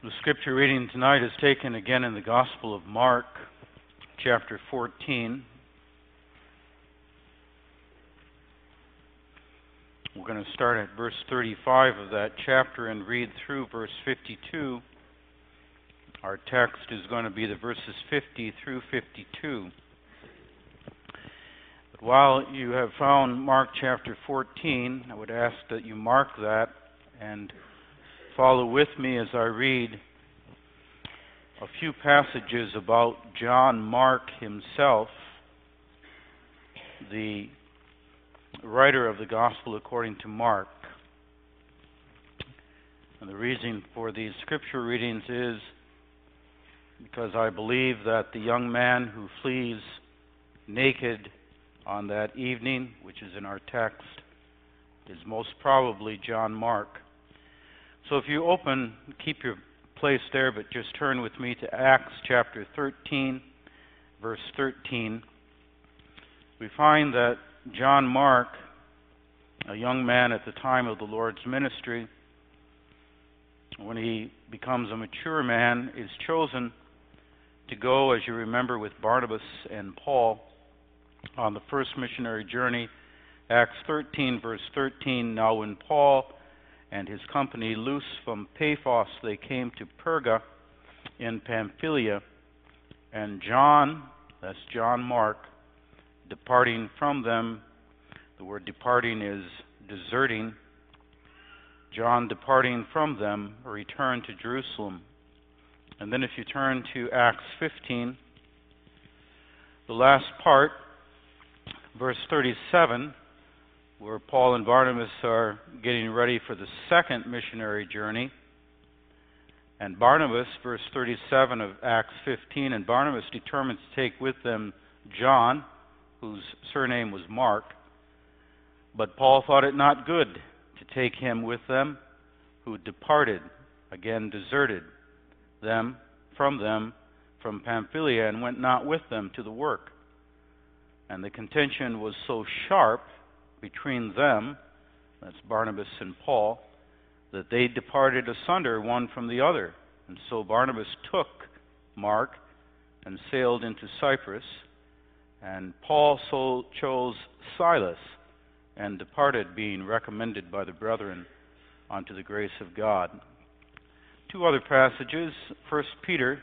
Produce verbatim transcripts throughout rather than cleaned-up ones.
The scripture reading tonight is taken again in the Gospel of Mark, chapter fourteen. We're going to start at verse thirty-five of that chapter and read through verse fifty-two. Our text is going to be the verses fifty through fifty-two. But while you have found Mark chapter fourteen, I would ask that you mark that and follow with me as I read a few passages about John Mark himself, the writer of the Gospel according to Mark. And the reason for these scripture readings is because I believe that the young man who flees naked on that evening, which is in our text, is most probably John Mark. So if you open, keep your place there, but just turn with me to Acts chapter thirteen, verse thirteen. We find that John Mark, a young man at the time of the Lord's ministry, when he becomes a mature man, is chosen to go, as you remember, with Barnabas and Paul on the first missionary journey. Acts thirteen, verse thirteen, now when Paul and his company loose from Paphos, they came to Perga in Pamphylia, and John, that's John Mark, departing from them, the word departing is deserting, John departing from them returned to Jerusalem. And then if you turn to Acts fifteen, the last part, verse thirty-seven, where Paul and Barnabas are getting ready for the second missionary journey. And Barnabas, verse thirty-seven of Acts fifteen, and Barnabas determined to take with them John, whose surname was Mark. But Paul thought it not good to take him with them, who departed, again deserted them from them from Pamphylia, and went not with them to the work. And the contention was so sharp between them, that's Barnabas and Paul, that they departed asunder one from the other. And so Barnabas took Mark and sailed into Cyprus, and Paul so chose Silas and departed, being recommended by the brethren unto the grace of God. Two other passages. First Peter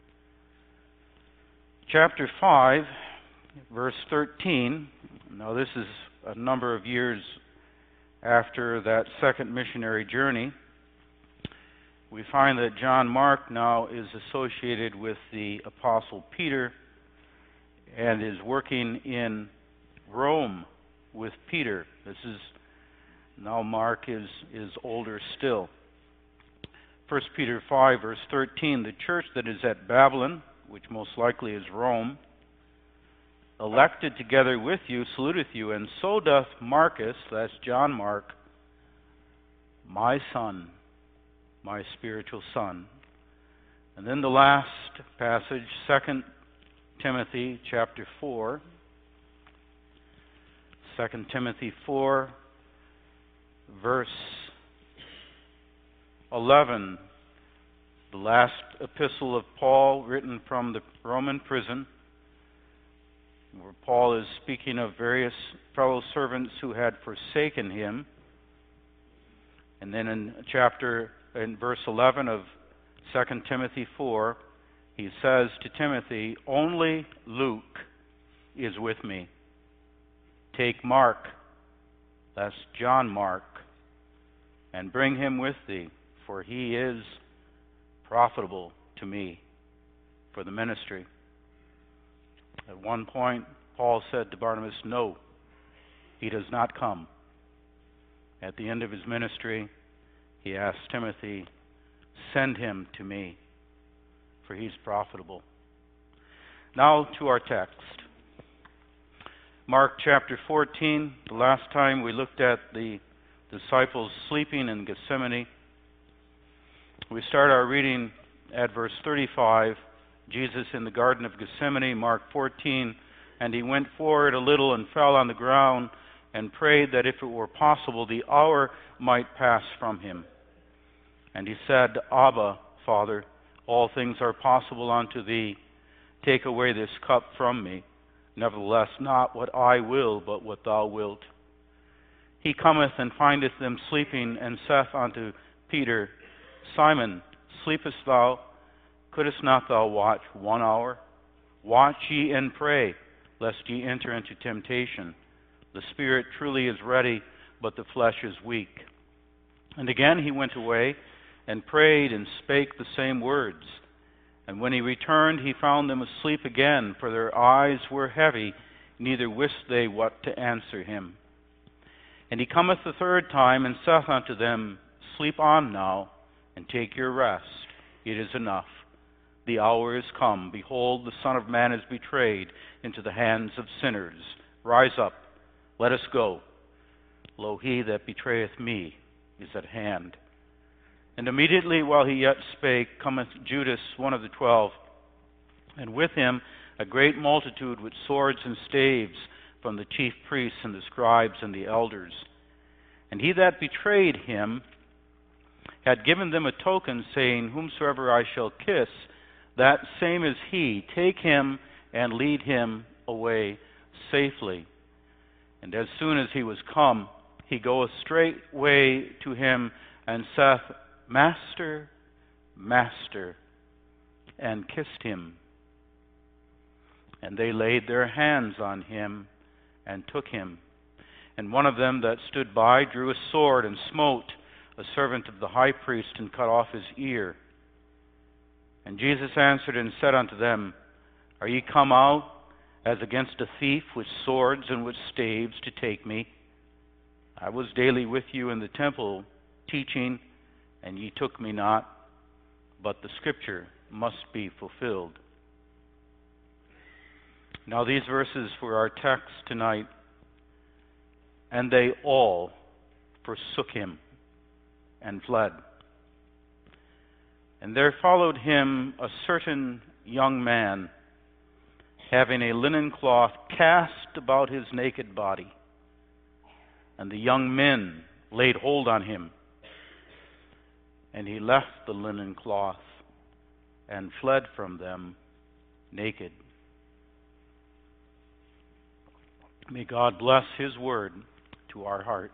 chapter five, verse thirteen. Now this is a number of years after that second missionary journey. We find that John Mark now is associated with the Apostle Peter and is working in Rome with Peter. This is, now Mark is, is older still. First Peter five, verse thirteen, the church that is at Babylon, which most likely is Rome, elected together with you, saluteth you, and so doth Marcus, that's John Mark, my son, my spiritual son. And then the last passage, Second Timothy chapter four. Second Timothy four, verse eleven. The last epistle of Paul, written from the Roman prison, where Paul is speaking of various fellow servants who had forsaken him. And then in chapter, in verse eleven of Second Timothy four, he says to Timothy, only Luke is with me. Take Mark, that's John Mark, and bring him with thee, for he is profitable to me for the ministry. At one point, Paul said to Barnabas, no, he does not come. At the end of his ministry, he asked Timothy, send him to me, for he's profitable. Now to our text. Mark chapter fourteen, the last time we looked at the disciples sleeping in Gethsemane. We start our reading at verse thirty-five. Jesus in the Garden of Gethsemane, Mark fourteen, and he went forward a little and fell on the ground and prayed that if it were possible the hour might pass from him. And he said, Abba, Father, all things are possible unto thee. Take away this cup from me. Nevertheless, not what I will, but what thou wilt. He cometh and findeth them sleeping, and saith unto Peter, Simon, sleepest thou? Couldest not thou watch one hour? Watch ye and pray, lest ye enter into temptation. The spirit truly is ready, but the flesh is weak. And again he went away, and prayed, and spake the same words. And when he returned, he found them asleep again, for their eyes were heavy, neither wist they what to answer him. And he cometh the third time, and saith unto them, Sleep on now, and take your rest. It is enough. The hour is come. Behold, the Son of Man is betrayed into the hands of sinners. Rise up, let us go. Lo, he that betrayeth me is at hand. And immediately while he yet spake, cometh Judas, one of the twelve, and with him a great multitude with swords and staves, from the chief priests and the scribes and the elders. And he that betrayed him had given them a token, saying, Whomsoever I shall kiss, that same is he. Take him and lead him away safely. And as soon as he was come, he goeth straightway to him, and saith, Master, Master, and kissed him. And they laid their hands on him, and took him. And one of them that stood by drew a sword, and smote a servant of the high priest, and cut off his ear. And Jesus answered and said unto them, Are ye come out as against a thief with swords and with staves to take me? I was daily with you in the temple teaching, and ye took me not, but the scripture must be fulfilled. Now these verses for our text tonight. And they all forsook him and fled. And there followed him a certain young man, having a linen cloth cast about his naked body. And the young men laid hold on him. And he left the linen cloth and fled from them naked. May God bless his word to our hearts.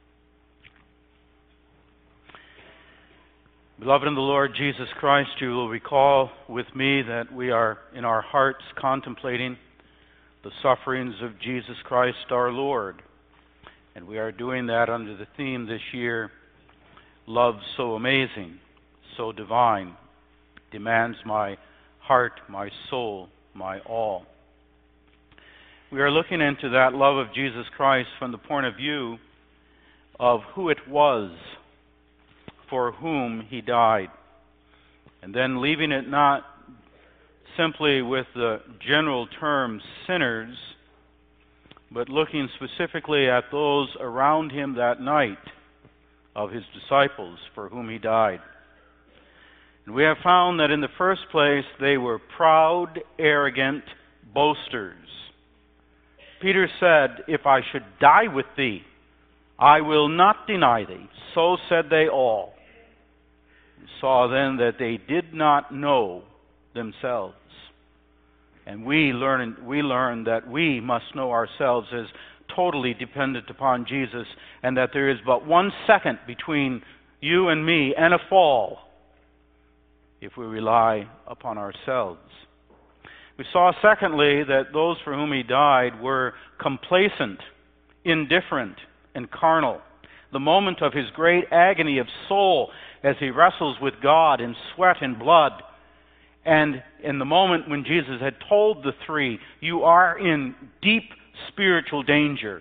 Beloved in the Lord Jesus Christ, you will recall with me that we are in our hearts contemplating the sufferings of Jesus Christ our Lord. And we are doing that under the theme this year, Love So Amazing, So Divine, Demands My Heart, My Soul, My All. We are looking into that love of Jesus Christ from the point of view of who it was for whom he died. And then leaving it not simply with the general term sinners, but looking specifically at those around him that night of his disciples for whom he died. And we have found that in the first place they were proud, arrogant boasters. Peter said, If I should die with thee, I will not deny thee. So said they all. We saw then that they did not know themselves. And we learn, we learn that we must know ourselves as totally dependent upon Jesus, and that there is but one second between you and me and a fall if we rely upon ourselves. We saw, secondly, that those for whom he died were complacent, indifferent, and carnal. The moment of his great agony of soul as he wrestles with God in sweat and blood, and in the moment when Jesus had told the three, you are in deep spiritual danger,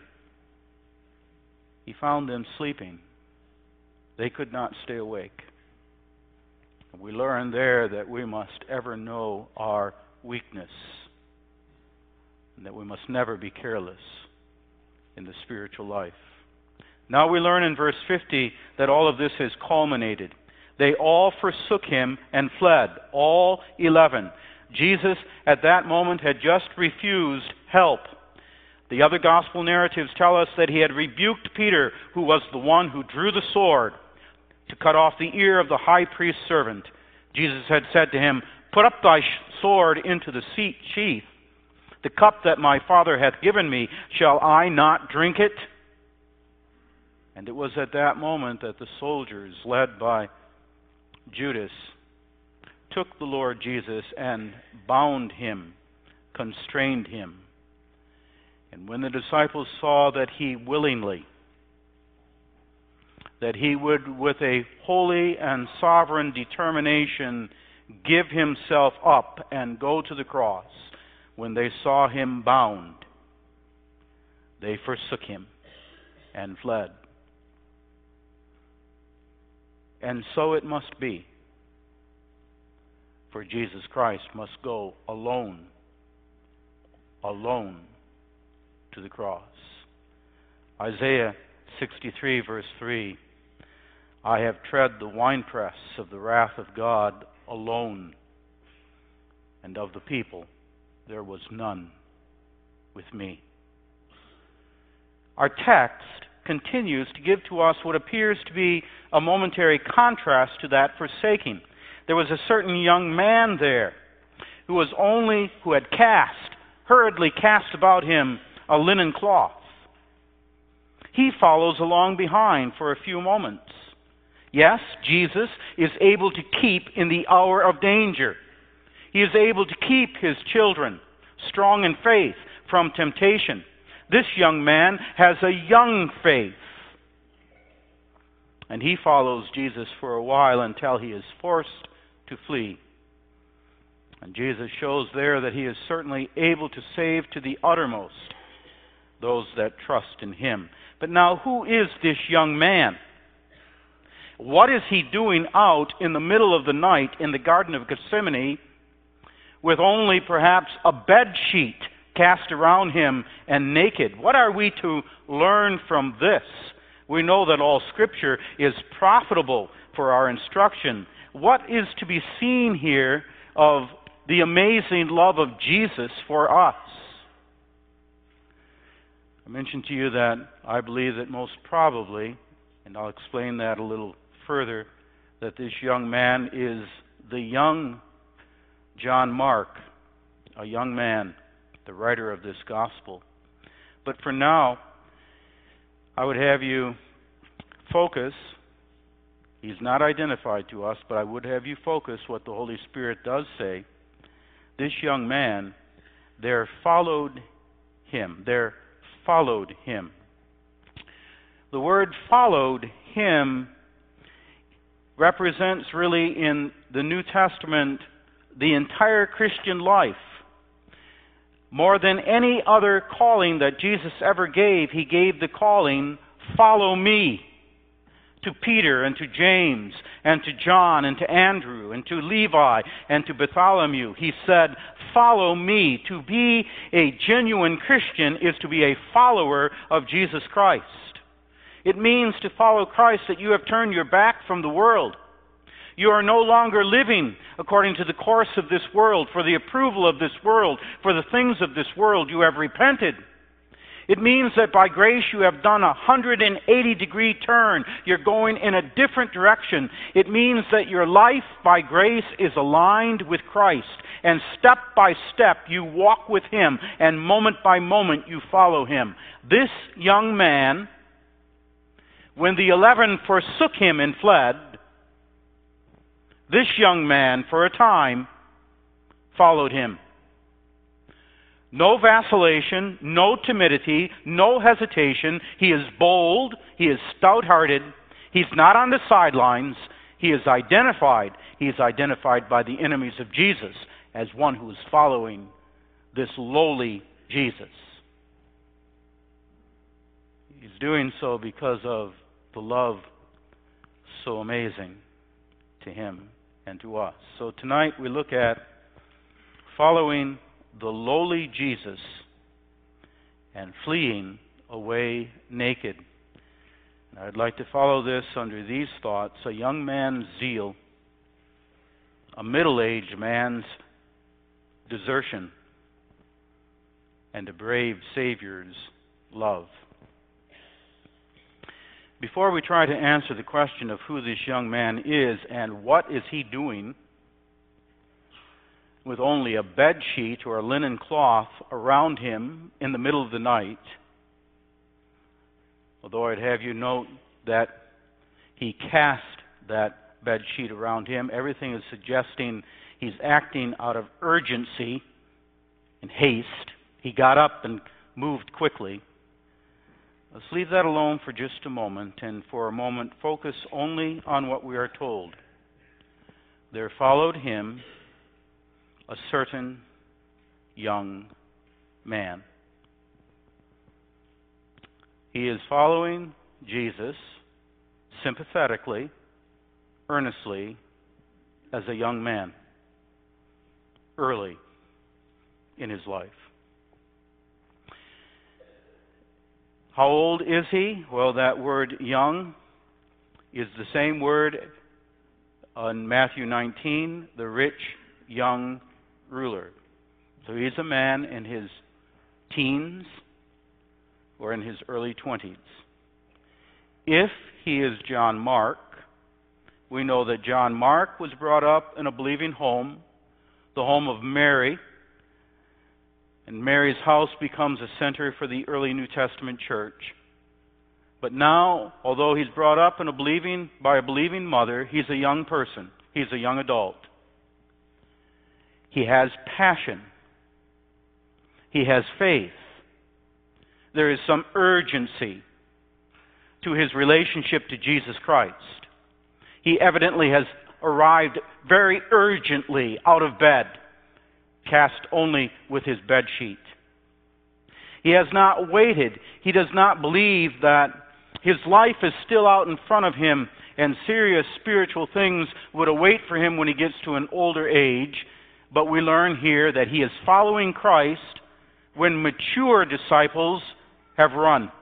he found them sleeping. They could not stay awake. We learn there that we must ever know our weakness, and that we must never be careless in the spiritual life. Now we learn in verse fifty that all of this has culminated. They all forsook him and fled, all eleven. Jesus at that moment had just refused help. The other gospel narratives tell us that he had rebuked Peter, who was the one who drew the sword to cut off the ear of the high priest's servant. Jesus had said to him, "Put up thy sword into the sheath. The cup that my Father hath given me, shall I not drink it?" And it was at that moment that the soldiers, led by Judas, took the Lord Jesus and bound him, constrained him. And when the disciples saw that he willingly, that he would with a holy and sovereign determination give himself up and go to the cross, when they saw him bound, they forsook him and fled. And so it must be, for Jesus Christ must go alone, alone to the cross. Isaiah sixty-three, verse three, "I have tread the winepress of the wrath of God alone, and of the people there was none with me." Our text continues to give to us what appears to be a momentary contrast to that forsaking. There was a certain young man there who was only, who had cast, hurriedly cast about him a linen cloth. He follows along behind for a few moments. Yes, Jesus is able to keep in the hour of danger. He is able to keep his children strong in faith from temptation. This young man has a young faith. And he follows Jesus for a while until he is forced to flee. And Jesus shows there that he is certainly able to save to the uttermost those that trust in him. But now, who is this young man? What is he doing out in the middle of the night in the Garden of Gethsemane with only perhaps a bed sheet cast around him and naked? What are we to learn from this? We know that all Scripture is profitable for our instruction. What is to be seen here of the amazing love of Jesus for us? I mentioned to you that I believe that most probably, and I'll explain that a little further, that this young man is the young John Mark, a young man, the writer of this gospel. But for now, I would have you focus. He's not identified to us, but I would have you focus what the Holy Spirit does say. This young man, there followed him. There followed him. The word followed him represents really in the New Testament the entire Christian life. More than any other calling that Jesus ever gave, he gave the calling, "Follow me," to Peter and to James and to John and to Andrew and to Levi and to Bartholomew. He said, "Follow me." To be a genuine Christian is to be a follower of Jesus Christ. It means to follow Christ that you have turned your back from the world. You are no longer living according to the course of this world, for the approval of this world, for the things of this world. You have repented. It means that by grace you have done a one hundred eighty degree turn. You're going in a different direction. It means that your life by grace is aligned with Christ. And step by step you walk with him, and moment by moment you follow him. This young man, when the eleven forsook him and fled, this young man, for a time, followed him. No vacillation, no timidity, no hesitation. He is bold. He is stout-hearted. He's not on the sidelines. He is identified. He is identified by the enemies of Jesus as one who is following this lowly Jesus. He's doing so because of the love so amazing to him and to us. So tonight we look at following the lowly Jesus and fleeing away naked. And I'd like to follow this under these thoughts: a young man's zeal, a middle-aged man's desertion, and a brave Savior's love. Before we try to answer the question of who this young man is and what is he doing with only a bed sheet or a linen cloth around him in the middle of the night. Although I'd have you note that he cast that bed sheet around him, everything is suggesting he's acting out of urgency and haste. He got up and moved quickly. Let's leave that alone for just a moment, and for a moment focus only on what we are told. There followed him a certain young man. He is following Jesus sympathetically, earnestly, as a young man, early in his life. How old is he? Well, that word young is the same word in Matthew nineteen, the rich young ruler. So he's a man in his teens or in his early twenties. If he is John Mark, we know that John Mark was brought up in a believing home, the home of Mary, and Mary's house becomes a center for the early New Testament church. But now, although he's brought up in a believing by a believing mother, he's a young person. He's a young adult. He has passion. He has faith. There is some urgency to his relationship to Jesus Christ. He evidently has arrived very urgently out of bed, cast only with his bed sheet. He has not waited. He does not believe that his life is still out in front of him and serious spiritual things would await for him when he gets to an older age. But we learn here that he is following Christ when mature disciples have run.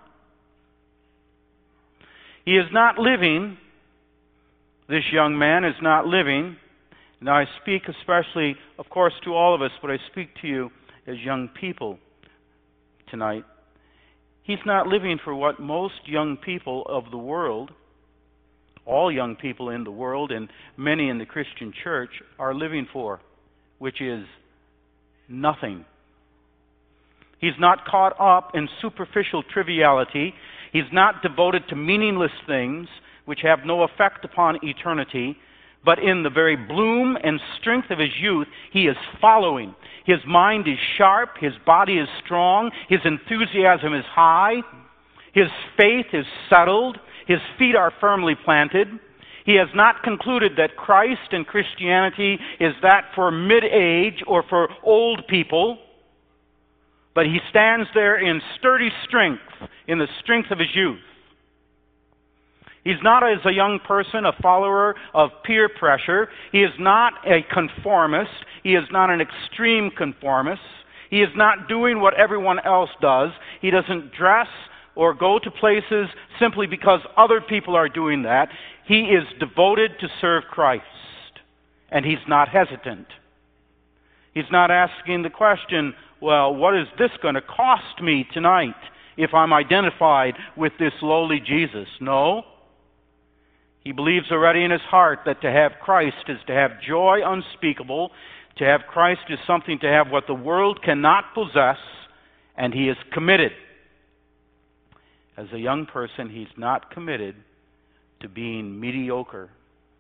He is not living, this young man is not living. Now I speak especially, of course, to all of us, but I speak to you as young people tonight. He's not living for what most young people of the world, all young people in the world and many in the Christian church are living for, which is nothing. He's not caught up in superficial triviality. He's not devoted to meaningless things which have no effect upon eternity. But in the very bloom and strength of his youth, he is following. His mind is sharp, his body is strong, his enthusiasm is high, his faith is settled, his feet are firmly planted. He has not concluded that Christ and Christianity is that for mid-age or for old people, but he stands there in sturdy strength, in the strength of his youth. He's not, as a young person, a follower of peer pressure. He is not a conformist. He is not an extreme conformist. He is not doing what everyone else does. He doesn't dress or go to places simply because other people are doing that. He is devoted to serve Christ, and he's not hesitant. He's not asking the question, well, what is this going to cost me tonight if I'm identified with this lowly Jesus? No. He believes already in his heart that to have Christ is to have joy unspeakable. To have Christ is something to have what the world cannot possess, and he is committed. As a young person, he's not committed to being mediocre,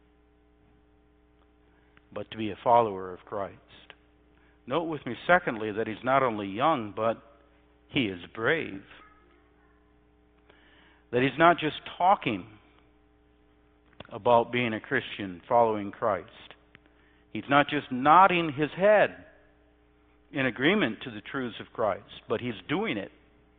but to be a follower of Christ. Note with me, secondly, that he's not only young, but he is brave. That he's not just talking about being a Christian, following Christ. He's not just nodding his head in agreement to the truths of Christ, but he's doing it.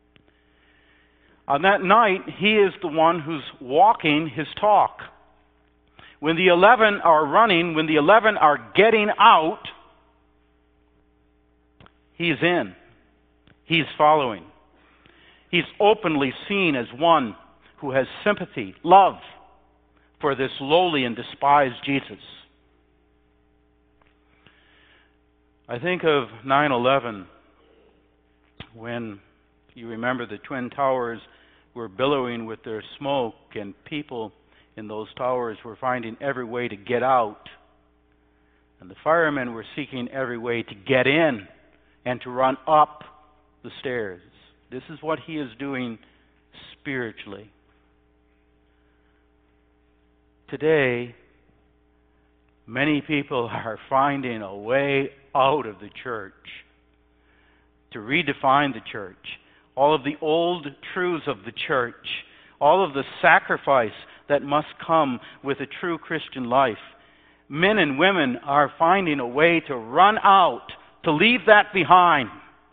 On that night, he is the one who's walking his talk. When the eleven are running, when the eleven are getting out, he's in. He's following. He's openly seen as one who has sympathy, love for this lowly and despised Jesus. I think of nine eleven, when you remember the Twin Towers were billowing with their smoke, and people in those towers were finding every way to get out. And the firemen were seeking every way to get in and to run up the stairs. This is what he is doing spiritually. Today, many people are finding a way out of the church, to redefine the church. All of the old truths of the church, all of the sacrifice that must come with a true Christian life. Men and women are finding a way to run out, to leave that behind.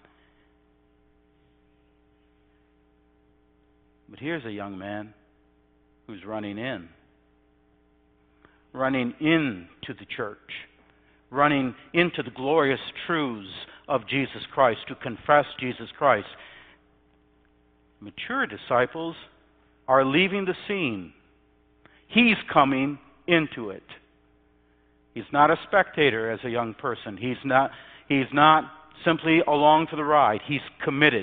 But here's a young man who's running in. Running into the church. Running into the glorious truths of Jesus Christ, to confess Jesus Christ. Mature disciples are leaving the scene. He's coming into it. He's not a spectator as a young person. He's not, he's not simply along for the ride. He's committed.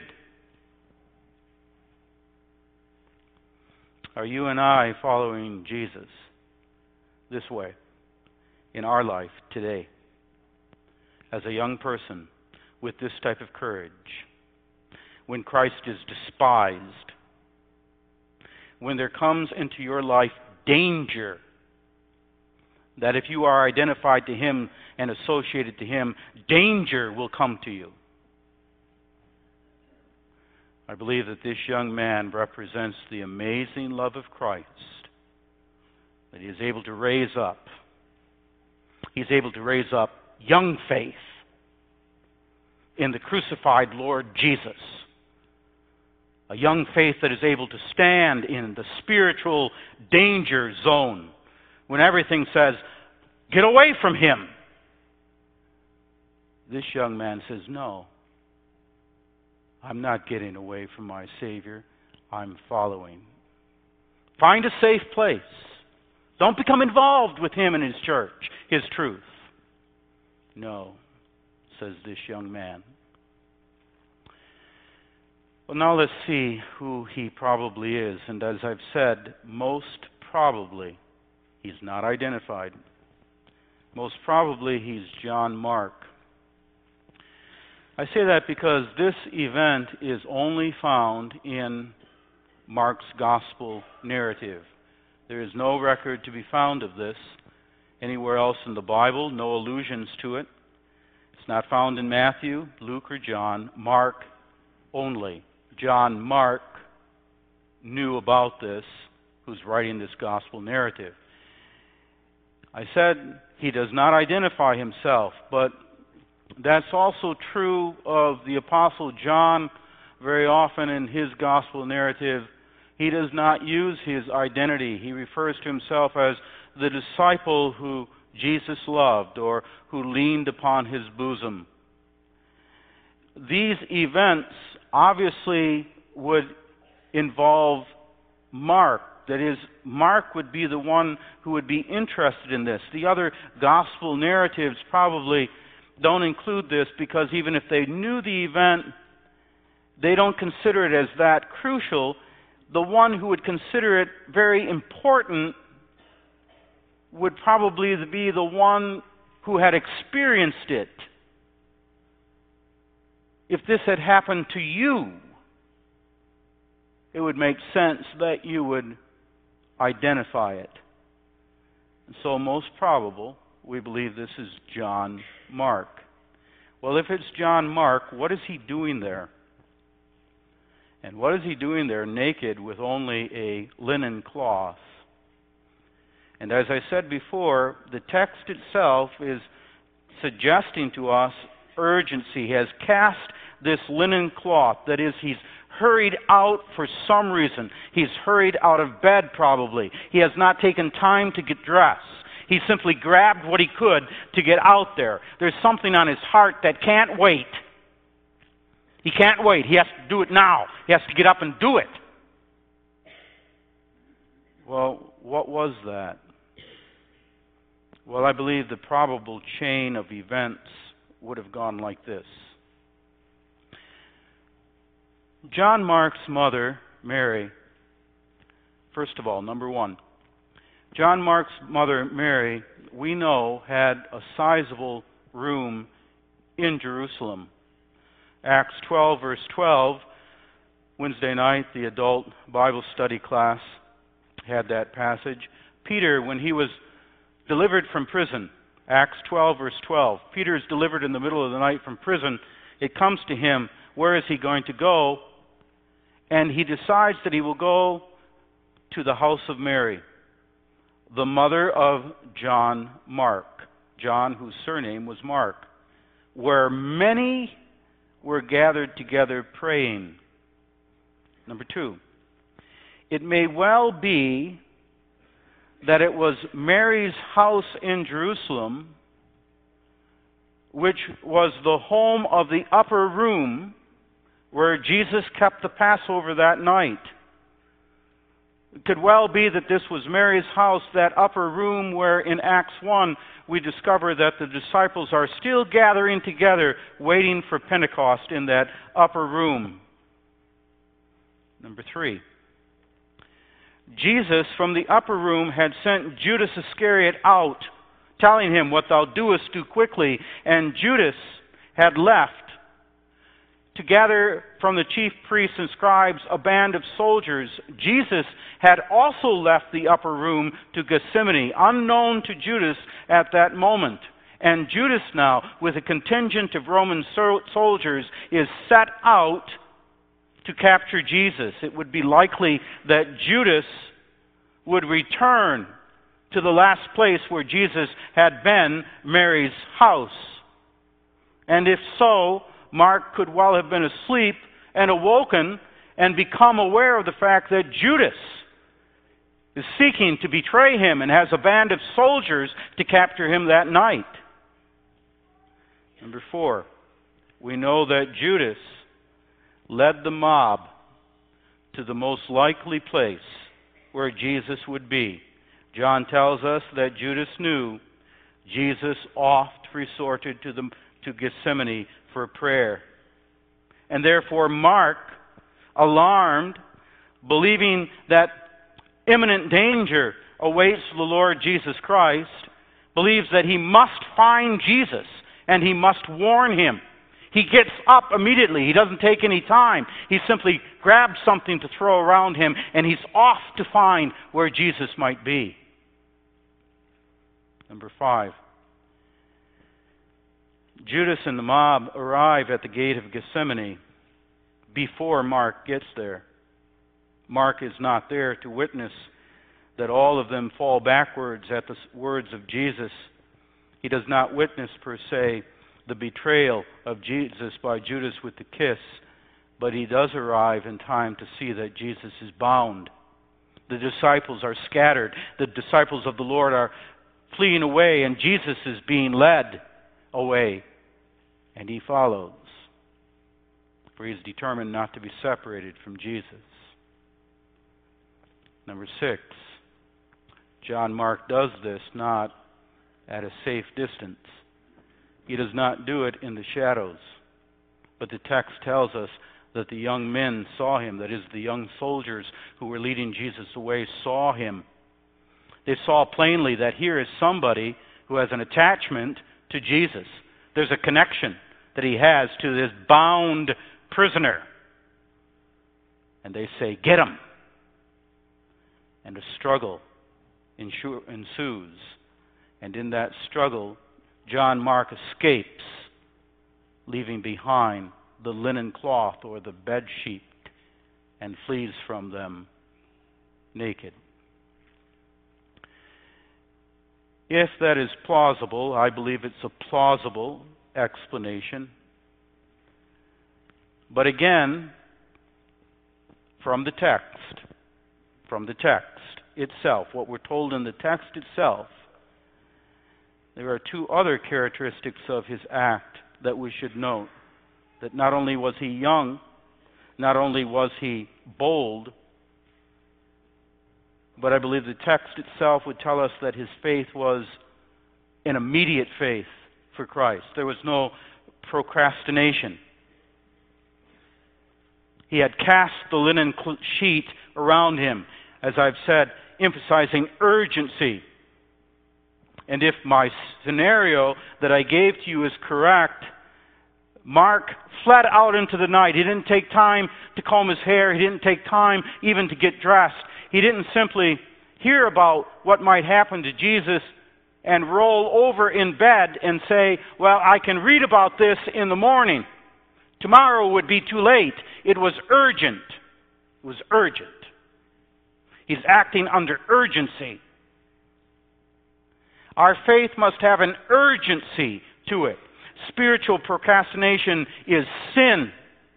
Are you and I following Jesus this way in our life today? As a young person with this type of courage, when Christ is despised, when there comes into your life danger, that if you are identified to Him and associated to Him, danger will come to you. I believe that this young man represents the amazing love of Christ, that He is able to raise up. He's able to raise up young faith in the crucified Lord Jesus. A young faith that is able to stand in the spiritual danger zone when everything says, get away from Him. This young man says, no, I'm not getting away from my Savior. I'm following. Find a safe place. Don't become involved with Him and His church, His truth. No, says this young man. Well, now let's see who he probably is. And as I've said, most probably he's not identified. Most probably he's John Mark. I say that because this event is only found in Mark's gospel narrative. There is no record to be found of this anywhere else in the Bible, no allusions to it. It's not found in Matthew, Luke, or John. Mark only. John Mark knew about this, who's writing this gospel narrative. I said he does not identify himself, but that's also true of the Apostle John. Very often in his gospel narrative, he does not use his identity. He refers to himself as the disciple who Jesus loved or who leaned upon his bosom. These events obviously would involve Mark. That is, Mark would be the one who would be interested in this. The other gospel narratives probably don't include this because even if they knew the event, they don't consider it as that crucial. The one who would consider it very important would probably be the one who had experienced it. If this had happened to you, it would make sense that you would identify it. And so most probable, we believe this is John Mark. Well, if it's John Mark, what is he doing there? And what is he doing there naked with only a linen cloth? And as I said before, the text itself is suggesting to us urgency. He has cast this linen cloth. That is, he's hurried out for some reason. He's hurried out of bed probably. He has not taken time to get dressed. He simply grabbed what he could to get out there. There's something on his heart that can't wait. He can't wait. He has to do it now. He has to get up and do it. Well, what was that? Well, I believe the probable chain of events would have gone like this. John Mark's mother, Mary, first of all, number one, John Mark's mother, Mary, we know had a sizable room in Jerusalem. Acts twelve, verse twelve, Wednesday night, the adult Bible study class had that passage. Peter, when he was delivered from prison, Acts twelve, verse twelve, Peter is delivered in the middle of the night from prison. It comes to him, where is he going to go? And he decides that he will go to the house of Mary, the mother of John Mark, John whose surname was Mark, where many were gathered together praying. Number two, it may well be that it was Mary's house in Jerusalem, which was the home of the upper room where Jesus kept the Passover that night. It could well be that this was Mary's house, that upper room where in Acts one we discover that the disciples are still gathering together waiting for Pentecost in that upper room. Number three, Jesus from the upper room had sent Judas Iscariot out, telling him, what thou doest, do quickly. And Judas had left to gather from the chief priests and scribes a band of soldiers. Jesus had also left the upper room to Gethsemane, unknown to Judas at that moment. And Judas now, with a contingent of Roman soldiers, is set out to capture Jesus. It would be likely that Judas would return to the last place where Jesus had been, Mary's house. And if so, Mark could well have been asleep and awoken and become aware of the fact that Judas is seeking to betray him and has a band of soldiers to capture him that night. Number four, we know that Judas led the mob to the most likely place where Jesus would be. John tells us that Judas knew Jesus oft resorted to, the, to Gethsemane for prayer. And therefore Mark, alarmed, believing that imminent danger awaits the Lord Jesus Christ, believes that he must find Jesus and he must warn him. He gets up immediately. He doesn't take any time. He simply grabs something to throw around him, and he's off to find where Jesus might be. Number five. Judas and the mob arrive at the gate of Gethsemane before Mark gets there. Mark is not there to witness that all of them fall backwards at the words of Jesus. He does not witness, per se, the betrayal of Jesus by Judas with the kiss, but he does arrive in time to see that Jesus is bound. The disciples are scattered. The disciples of the Lord are fleeing away, and Jesus is being led away, and he follows, for he is determined not to be separated from Jesus. Number six, John Mark does this not at a safe distance. He does not do it in the shadows. But the text tells us that the young men saw him, that is, the young soldiers who were leading Jesus away saw him. They saw plainly that here is somebody who has an attachment to Jesus. There's a connection that he has to this bound prisoner. And they say, get him. And a struggle ensues. And in that struggle, John Mark escapes, leaving behind the linen cloth or the bed sheet, and flees from them naked. If that is plausible, I believe it's a plausible explanation. But again, from the text, from the text itself, what we're told in the text itself, there are two other characteristics of his act that we should note. That not only was he young, not only was he bold, but I believe the text itself would tell us that his faith was an immediate faith for Christ. There was no procrastination. He had cast the linen sheet around him. As I've said, emphasizing urgency. And if my scenario that I gave to you is correct, Mark fled out into the night. He didn't take time to comb his hair. He didn't take time even to get dressed. He didn't simply hear about what might happen to Jesus and roll over in bed and say, well, I can read about this in the morning. Tomorrow would be too late. It was urgent. It was urgent. He's acting under urgency. Our faith must have an urgency to it. Spiritual procrastination is sin.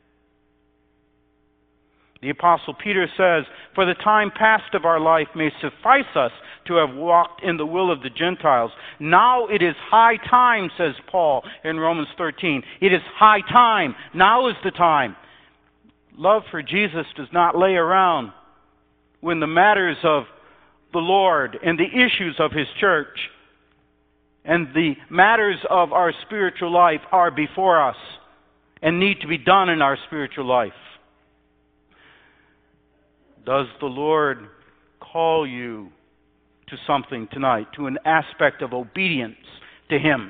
The Apostle Peter says, for the time past of our life may suffice us to have walked in the will of the Gentiles. Now it is high time, says Paul in Romans thirteen. It is high time. Now is the time. Love for Jesus does not lay around when the matters of the Lord and the issues of His church and the matters of our spiritual life are before us and need to be done in our spiritual life. Does the Lord call you to something tonight, to an aspect of obedience to Him?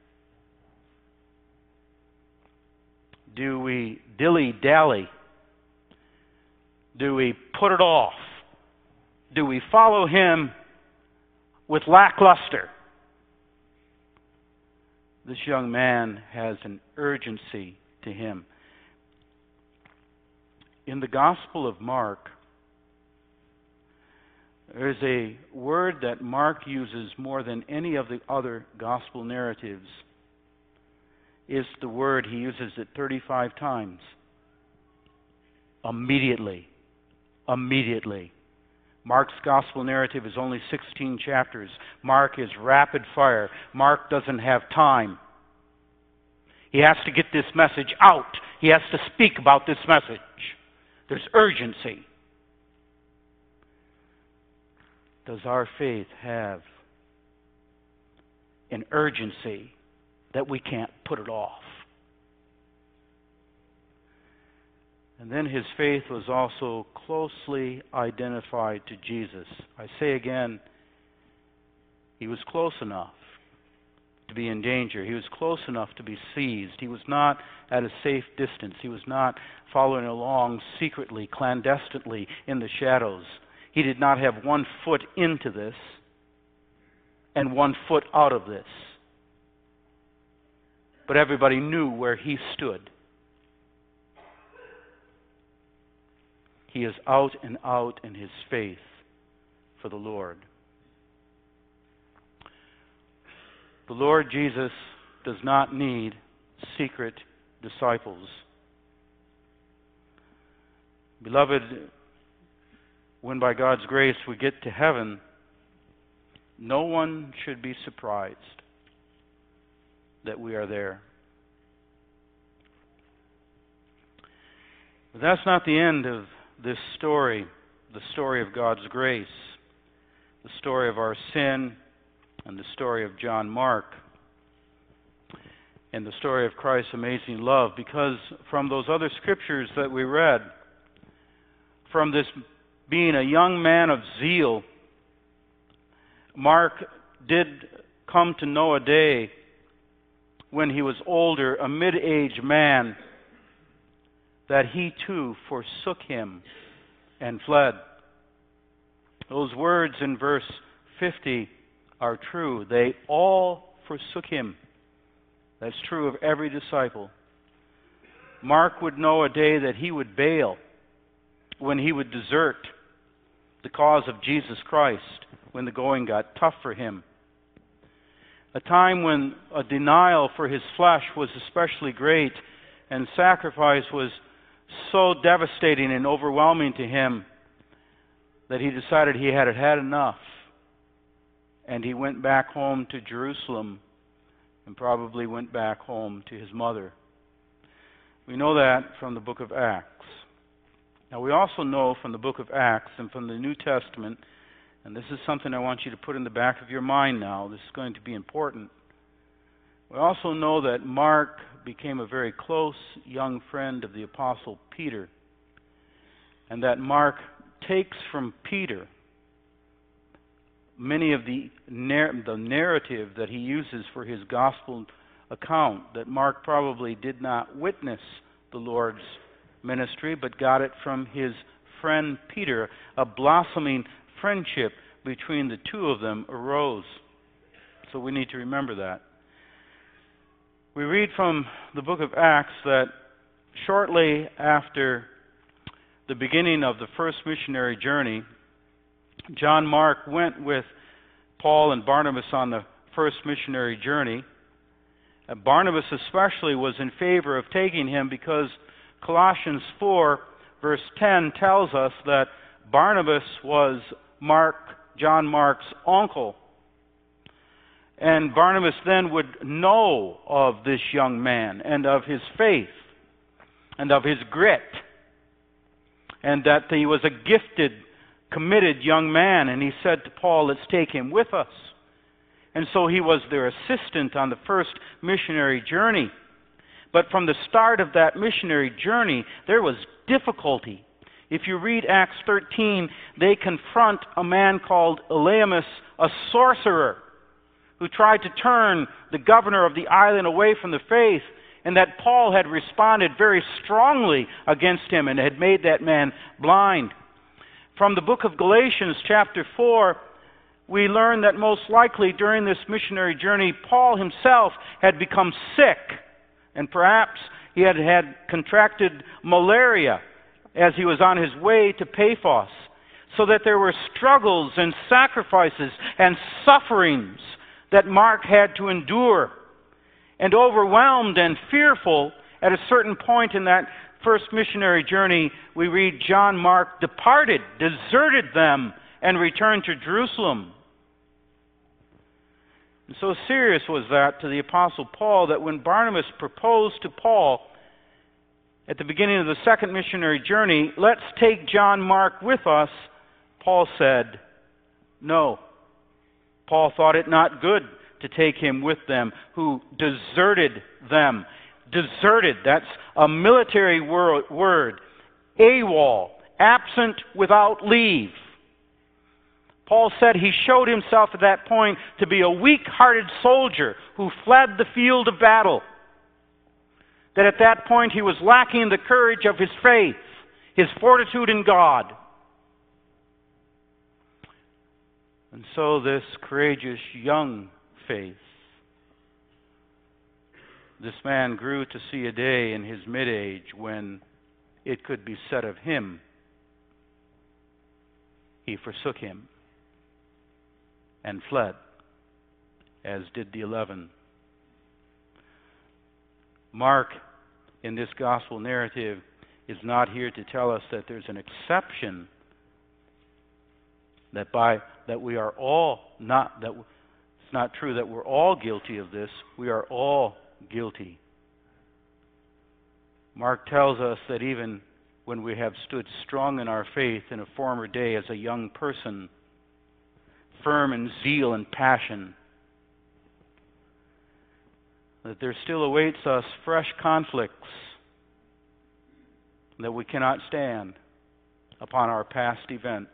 Do we dilly-dally? Do we put it off? Do we follow Him with lackluster? This young man has an urgency to Him. In the Gospel of Mark, there's a word that Mark uses more than any of the other Gospel narratives. It's the word, he uses it thirty-five times. Immediately. Immediately. Mark's Gospel narrative is only sixteen chapters. Mark is rapid fire. Mark doesn't have time. He has to get this message out. He has to speak about this message. There's urgency. Does our faith have an urgency that we can't put it off? And then his faith was also closely identified to Jesus. I say again, he was close enough to be in danger. He was close enough to be seized. He was not at a safe distance. He was not following along secretly, clandestinely in the shadows. He did not have one foot into this and one foot out of this. But everybody knew where he stood. He is out and out in his faith for the Lord. The Lord Jesus does not need secret disciples. Beloved, when by God's grace we get to heaven, no one should be surprised that we are there. But that's not the end of this story, the story of God's grace, the story of our sin, and the story of John Mark, and the story of Christ's amazing love. Because from those other scriptures that we read, from this being a young man of zeal, Mark did come to know a day when he was older, a mid-aged man, that he too forsook him and fled. Those words in verse fifty are true. They all forsook him. That's true of every disciple. Mark would know a day that he would bail, when he would desert the cause of Jesus Christ, when the going got tough for him. A time when a denial for his flesh was especially great, and sacrifice was so devastating and overwhelming to him that he decided he had had enough. And he went back home to Jerusalem and probably went back home to his mother. We know that from the book of Acts. Now we also know from the book of Acts and from the New Testament, and this is something I want you to put in the back of your mind now, this is going to be important. We also know that Mark became a very close young friend of the Apostle Peter, and that Mark takes from Peter many of the, nar- the narrative that he uses for his gospel account, that Mark probably did not witness the Lord's ministry, but got it from his friend Peter. A blossoming friendship between the two of them arose. So we need to remember that. We read from the book of Acts that shortly after the beginning of the first missionary journey, John Mark went with Paul and Barnabas on the first missionary journey. Uh, Barnabas especially was in favor of taking him because Colossians four verse ten tells us that Barnabas was Mark, John Mark's uncle. And Barnabas then would know of this young man and of his faith and of his grit, and that he was a gifted, committed young man. And he said to Paul, let's take him with us. And so he was their assistant on the first missionary journey. But from the start of that missionary journey, there was difficulty. If you read Acts thirteen, they confront a man called Elymas, a sorcerer, who tried to turn the governor of the island away from the faith, and that Paul had responded very strongly against him and had made that man blind. From the book of Galatians, chapter four, we learn that most likely during this missionary journey, Paul himself had become sick, and perhaps he had had contracted malaria as he was on his way to Paphos, so that there were struggles and sacrifices and sufferings that Mark had to endure. And overwhelmed and fearful, at a certain point in that first missionary journey, we read John Mark departed, deserted them, and returned to Jerusalem. And so serious was that to the Apostle Paul that when Barnabas proposed to Paul at the beginning of the second missionary journey, let's take John Mark with us, Paul said, no. Paul thought it not good to take him with them, who deserted them. Deserted, that's a military wor- word. AWOL, absent without leave. Paul said he showed himself at that point to be a weak-hearted soldier who fled the field of battle. That at that point he was lacking the courage of his faith, his fortitude in God. And so this courageous young faith, this man grew to see a day in his mid-age when it could be said of him, he forsook him and fled, as did the eleven. Mark, in this gospel narrative, is not here to tell us that there's an exception, that by that we are all not that it's not true that we're all guilty of this. We are all guilty. Mark tells us that even when we have stood strong in our faith in a former day as a young person, firm in zeal and passion, that there still awaits us fresh conflicts that we cannot stand upon our past events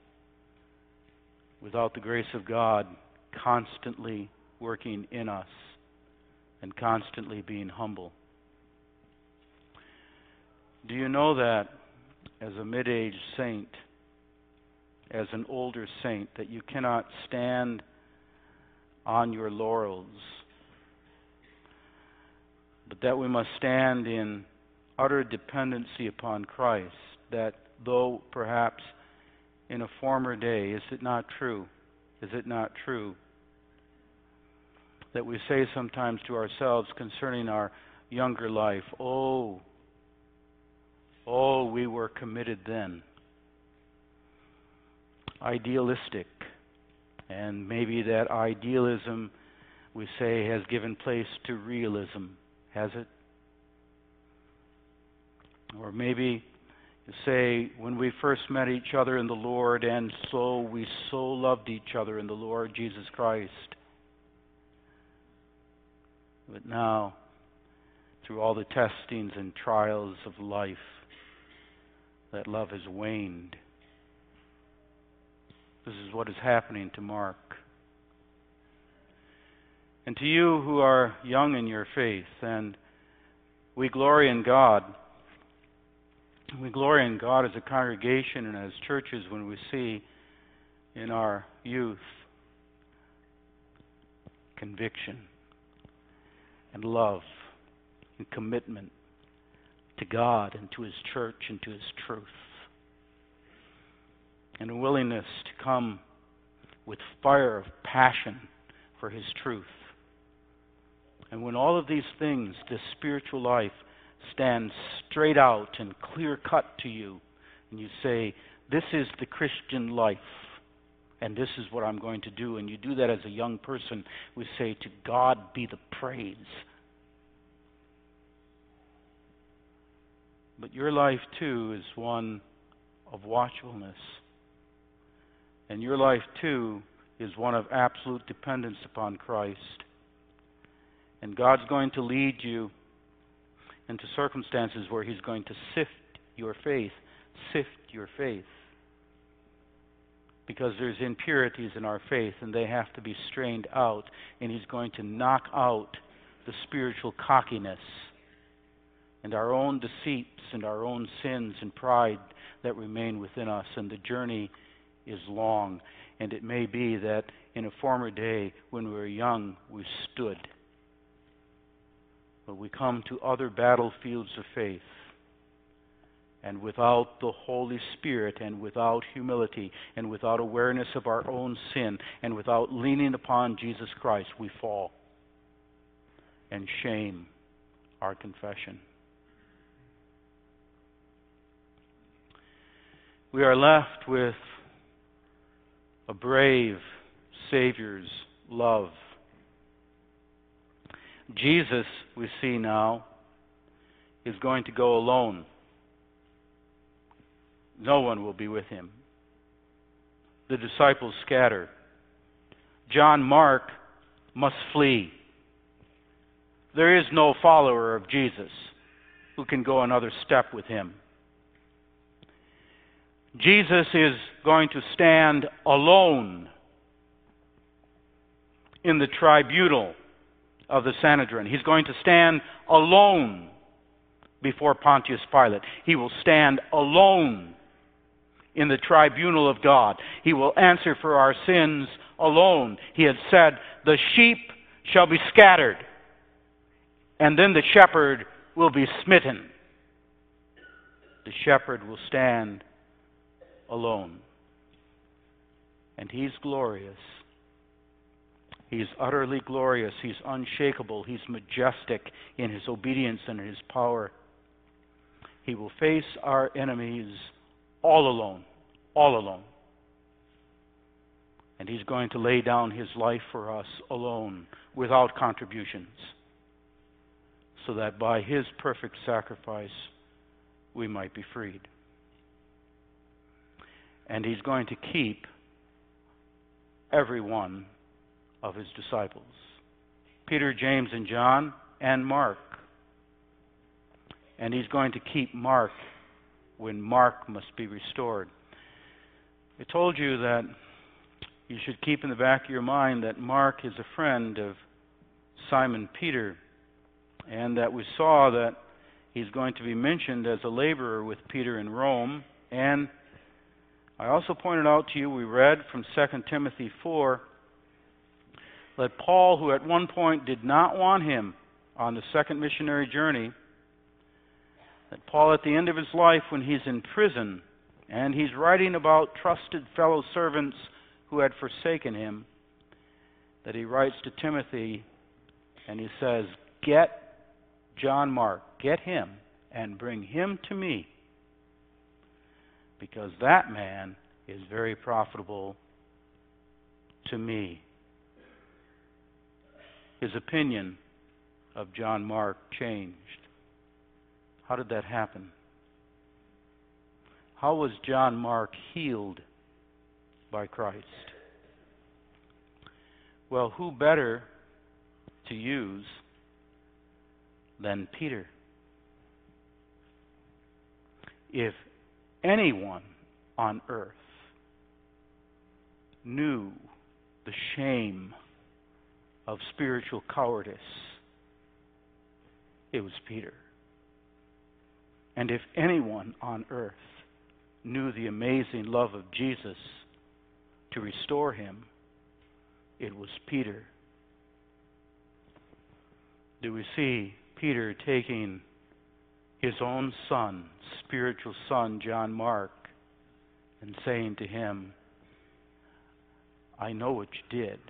without the grace of God constantly working in us and constantly being humble. Do you know that as a mid-aged saint, as an older saint, that you cannot stand on your laurels, but that we must stand in utter dependency upon Christ, that though perhaps in a former day, is it not true? Is it not true that we say sometimes to ourselves concerning our younger life, oh, oh, we were committed then. Idealistic. And maybe that idealism, we say, has given place to realism. Has it? Or maybe you say, when we first met each other in the Lord, and so we so loved each other in the Lord Jesus Christ. But now, through all the testings and trials of life, that love has waned. This is what is happening to Mark. And to you who are young in your faith, and we glory in God. We glory in God as a congregation and as churches when we see in our youth conviction and love and commitment to God and to His church and to His truth, and a willingness to come with fire of passion for His truth. And when all of these things, this spiritual life, stand straight out and clear cut to you, and you say, this is the Christian life, and this is what I'm going to do, and you do that as a young person, we say, to God be the praise. But your life, too, is one of watchfulness. And your life, too, is one of absolute dependence upon Christ. And God's going to lead you into circumstances where He's going to sift your faith. Sift your faith. Because there's impurities in our faith, and they have to be strained out. And He's going to knock out the spiritual cockiness and our own deceits and our own sins and pride that remain within us. And the journey is long. And it may be that in a former day, when we were young, we stood. But we come to other battlefields of faith. And without the Holy Spirit, and without humility, and without awareness of our own sin, and without leaning upon Jesus Christ, we fall and shame our confession. We are left with a brave Savior's love. Jesus, we see now, is going to go alone. No one will be with Him. The disciples scatter. John Mark must flee. There is no follower of Jesus who can go another step with Him. Jesus is going to stand alone in the tribunal of the Sanhedrin. He's going to stand alone before Pontius Pilate. He will stand alone in the tribunal of God. He will answer for our sins alone. He had said, the sheep shall be scattered, and then the shepherd will be smitten. The shepherd will stand alone. And He's glorious. He's utterly glorious. He's unshakable. He's majestic in His obedience and in His power. He will face our enemies all alone. All alone. And He's going to lay down His life for us alone, without contributions, so that by His perfect sacrifice we might be freed. And He's going to keep every one of His disciples. Peter, James, and John, and Mark. And He's going to keep Mark when Mark must be restored. I told you that you should keep in the back of your mind that Mark is a friend of Simon Peter, and that we saw that he's going to be mentioned as a laborer with Peter in Rome. And I also pointed out to you, we read from Second Timothy four, that Paul, who at one point did not want him on the second missionary journey, that Paul at the end of his life, when he's in prison, and he's writing about trusted fellow servants who had forsaken him, that he writes to Timothy and he says, get John Mark, get him and bring him to me, because that man is very profitable to me. His opinion of John Mark changed. How did that happen? How was John Mark healed by Christ? Well, who better to use than Peter? If anyone on earth knew the shame of spiritual cowardice, it was Peter. And if anyone on earth knew the amazing love of Jesus to restore him, it was Peter. Do we see Peter taking his own son, spiritual son, John Mark, and saying to him, I know what you did,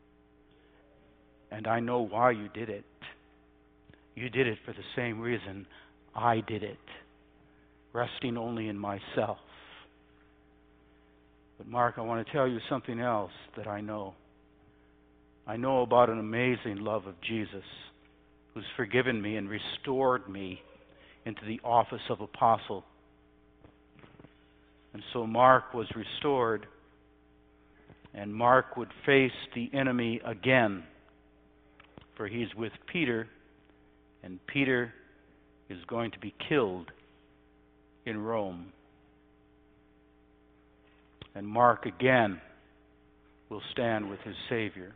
and I know why you did it. You did it for the same reason I did it, resting only in myself. But Mark, I want to tell you something else that I know. I know about an amazing love of Jesus, who's forgiven me and restored me into the office of apostle. And so Mark was restored, and Mark would face the enemy again, for he's with Peter, and Peter is going to be killed in Rome. And Mark again will stand with his Savior.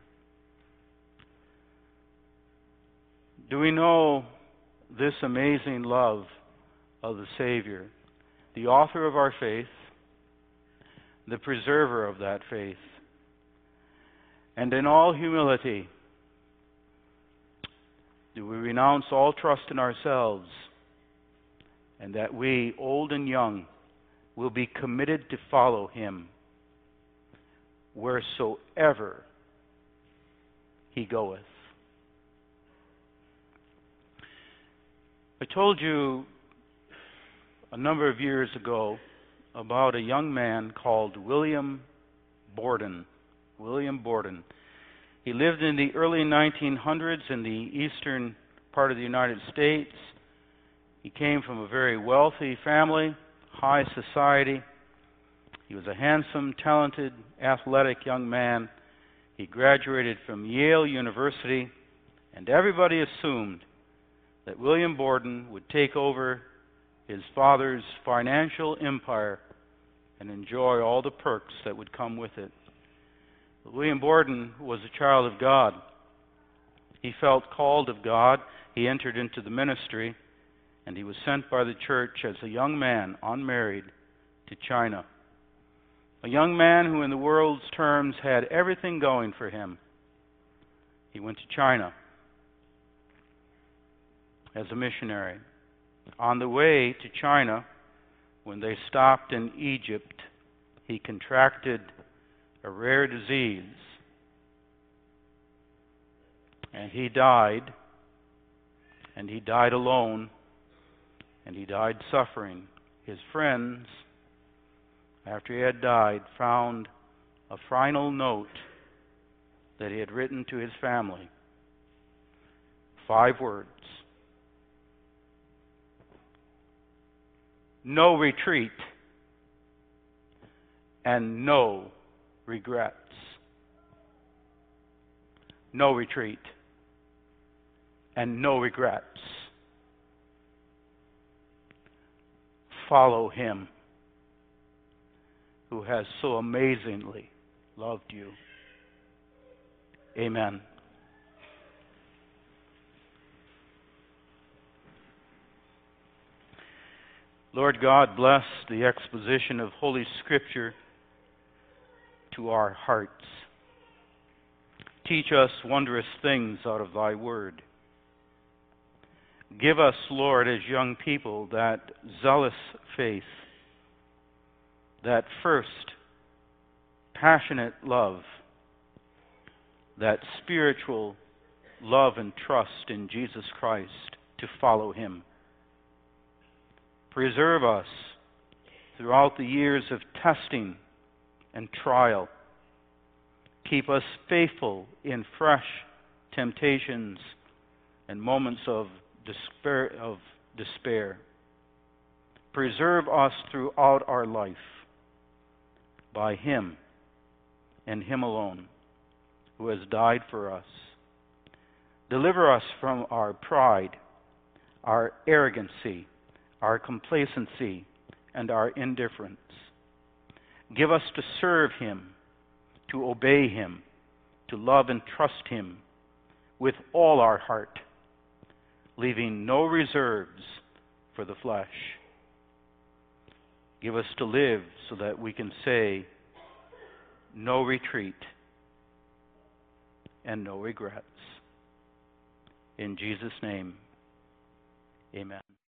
Do we know this amazing love of the Savior, the author of our faith, the preserver of that faith? And in all humility, do we renounce all trust in ourselves, and that we, old and young, will be committed to follow him wheresoever he goeth? I told you a number of years ago about a young man called William Borden. William Borden. He lived in the early nineteen hundreds in the eastern part of the United States. He came from a very wealthy family, high society. He was a handsome, talented, athletic young man. He graduated from Yale University, and everybody assumed that William Borden would take over his father's financial empire and enjoy all the perks that would come with it. But William Borden was a child of God. He felt called of God. He entered into the ministry, and he was sent by the church as a young man, unmarried, to China. A young man who, in the world's terms, had everything going for him. He went to China as a missionary. On the way to China, when they stopped in Egypt, he contracted a rare disease, and he died, and he died alone, and he died suffering. His friends, after he had died, found a final note that he had written to his family. Five words. No retreat and no regrets. No retreat and no regrets. Follow him who has so amazingly loved you. Amen. Lord God, bless the exposition of Holy Scripture to our hearts. Teach us wondrous things out of thy word. Give us, Lord, as young people, that zealous faith, that first passionate love, that spiritual love and trust in Jesus Christ to follow him. Preserve us throughout the years of testing and trial. Keep us faithful in fresh temptations and moments of despair. Of despair. Preserve us throughout our life by him and him alone who has died for us. Deliver us from our pride, our arrogancy, our complacency, and our indifference. Give us to serve him to obey Him, to love and trust Him with all our heart, leaving no reserves for the flesh. Give us to live so that we can say, no retreat and no regrets. In Jesus' name, amen.